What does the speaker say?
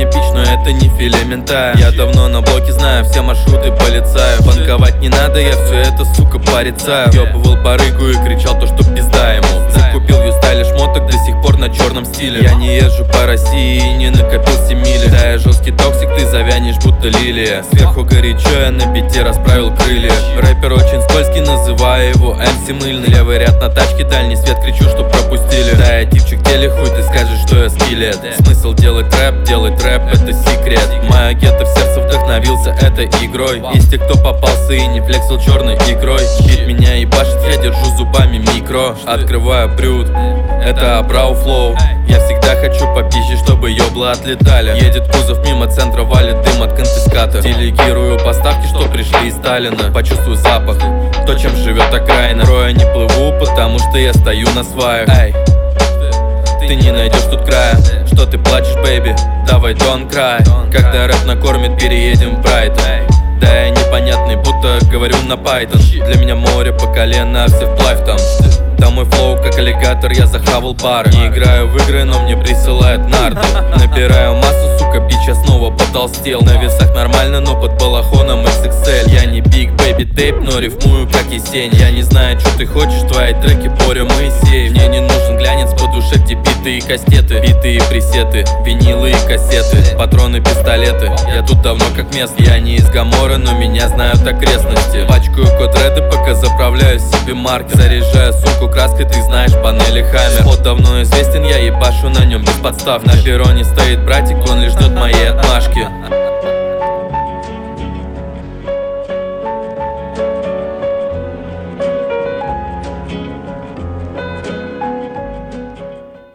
бич, но это не филе мента. Я давно на блоке, знаю все маршруты полицаю. Банковать не надо, я все это, сука, порицаю. Ёбывал барыгу и кричал то, что пизда ему. Закупил в Ю-стайле шмоток, до сих пор на черном стиле. Я не езжу по России и не накопил 7 мили. Да, я жесткий токсик, ты завянешь будто лилия. Сверху горячо, я на бите расправил крылья. Рэпер очень скользкий, называю его МС мыльный. Левый ряд на тачке, дальний свет, кричу, чтоб пропустили. Да, я типчик телехуй, ты скажешь, что я скелет. Смысл делать рэп, это секрет. Моя гетто в сердце вдохновился этой игрой. Есть те, кто попался и не флексил черной икрой. Бит меня ебашит, я держу зубами микро. Открываю брют, это Абрау флоу. Я всегда хочу попизжить, чтобы ёбла отлетали. Едет кузов мимо центра, валит дым от конфиската. Делегирую поставки, что пришли из Сталина. Почувствую запах, то, чем живет окраина. Роя не плыву, потому что я стою на сваях. Эй, ты не найдешь тут края. Что ты плачешь, бэйби? Давай don't cry. Когда рэп накормит, переедем в Брайтон. Да, я непонятный, будто говорю на Python. Для меня море по колено, а все вплавь там. Да, мой флоу как аллигатор, я захавал пары. Не играю в игры, но мне присылают нарды. Набираю массу, сука, бич, я снова потолстел. На весах нормально, но под балахоном XXL. Я не Big Baby Tape, но рифмую как Есень. Я не знаю, что ты хочешь, твои треки Боря Моисеев. Мне не нужен глянец по душе, где биты и кастеты. Биты и пресеты, винилы и кассеты. Патроны, пистолеты, я тут давно как мест. Я не из Гамора, но меня знают окрестности. Пачкаю код-реды, пока заправляю себе марки. Заряжаю, суку, краской, ты знаешь, панели Хаммер. Спот давно известен, я ебашу на нем без подстав. На перроне стоит братик, он лишь ждет моей отмашки.